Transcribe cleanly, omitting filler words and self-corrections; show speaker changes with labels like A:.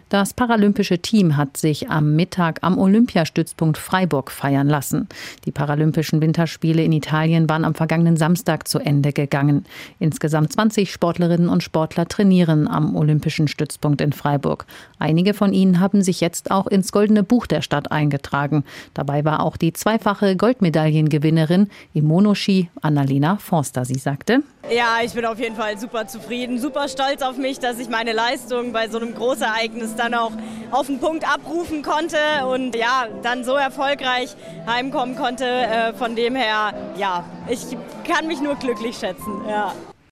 A: Das paralympische Team hat sich am Mittag am Olympiastützpunkt Freiburg feiern lassen. Die Paralympischen Winterspiele in Italien waren am vergangenen Samstag zu Ende gegangen. Insgesamt 20 Sportlerinnen und Sportler trainieren am Olympischen Stützpunkt in Freiburg. Einige von ihnen haben sich jetzt auch ins Goldene Buch der Stadt eingetragen. Dabei war auch die zweifache Goldmedaillengewinnerin im Monoski Annalena Forster. Sie sagte:
B: Ja, ich bin auf jeden Fall super zufrieden, super stolz auf mich, dass ich meine Leistung bei so einem Großereignis dann auch auf den Punkt abrufen konnte und ja, dann so erfolgreich heimkommen konnte. Von dem her, ja, ich kann mich nur glücklich schätzen. Ja.